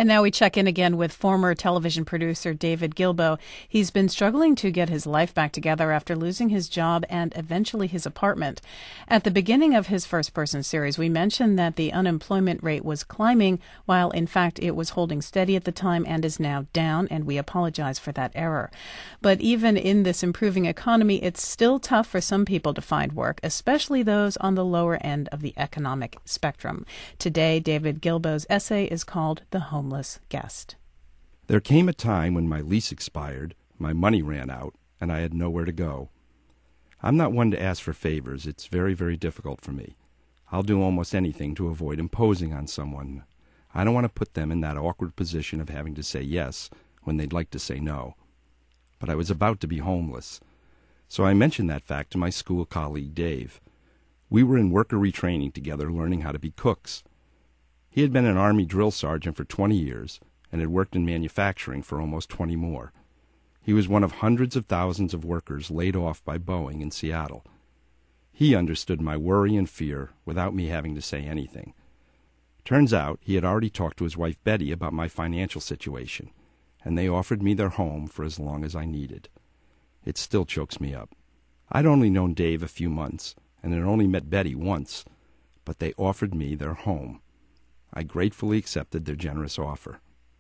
And now we check in again with former television producer David Gilboe. He's been struggling to get his life back together after losing his job and eventually his apartment. At the beginning of his first-person series, we mentioned that the unemployment rate was climbing, while in fact it was holding steady at the time and is now down, and we apologize for that error. But even in this improving economy, it's still tough for some people to find work, especially those on the lower end of the economic spectrum. Today, David Gilboe's essay is called The Homeless Guest. There came a time when my lease expired, my money ran out, and I had nowhere to go. I'm not one to ask for favors. It's very, very difficult for me. I'll do almost anything to avoid imposing on someone. I don't want to put them in that awkward position of having to say yes when they'd like to say no. But I was about to be homeless, so I mentioned that fact to my school colleague Dave. We were in worker retraining together, learning how to be cooks. He had been an Army drill sergeant for 20 years and had worked in manufacturing for almost 20 more. He was one of hundreds of thousands of workers laid off by Boeing in Seattle. He understood my worry and fear without me having to say anything. Turns out he had already talked to his wife Betty about my financial situation, and they offered me their home for as long as I needed. It still chokes me up. I'd only known Dave a few months and had only met Betty once, but they offered me their home. I gratefully accepted their generous offer.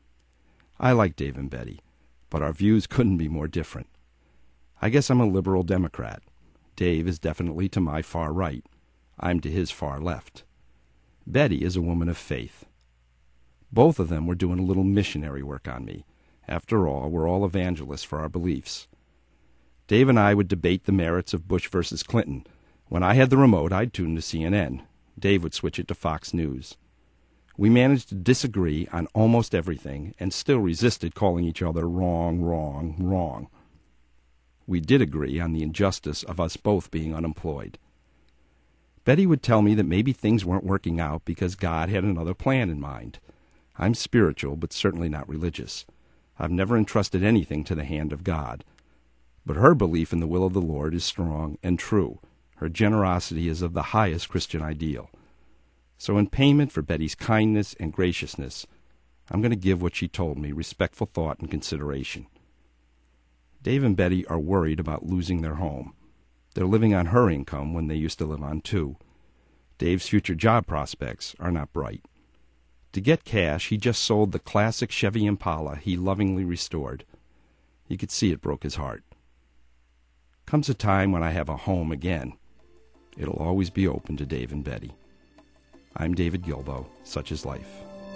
I like Dave and Betty, but our views couldn't be more different. I guess I'm a liberal Democrat. Dave is definitely to my far right. I'm to his far left. Betty is a woman of faith. Both of them were doing a little missionary work on me. After all, we're all evangelists for our beliefs. Dave and I would debate the merits of Bush versus Clinton. When I had the remote, I'd tune to CNN. Dave would switch it to Fox News. We managed to disagree on almost everything and still resisted calling each other wrong, wrong, wrong. We did agree on the injustice of us both being unemployed. Betty would tell me that maybe things weren't working out because God had another plan in mind. I'm spiritual, but certainly not religious. I've never entrusted anything to the hand of God. But her belief in the will of the Lord is strong and true. Her generosity is of the highest Christian ideal. So in payment for Betty's kindness and graciousness, I'm going to give what she told me respectful thought and consideration. Dave and Betty are worried about losing their home. They're living on her income when they used to live on two. Dave's future job prospects are not bright. To get cash, he just sold the classic Chevy Impala he lovingly restored. You could see it broke his heart. Comes a time when I have a home again. It'll always be open to Dave and Betty. I'm David Gilboe. Such is life.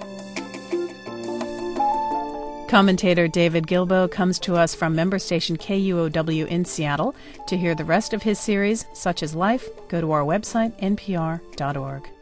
Commentator David Gilboe comes to us from member station KUOW in Seattle. To hear the rest of his series, Such is Life, go to our website, npr.org.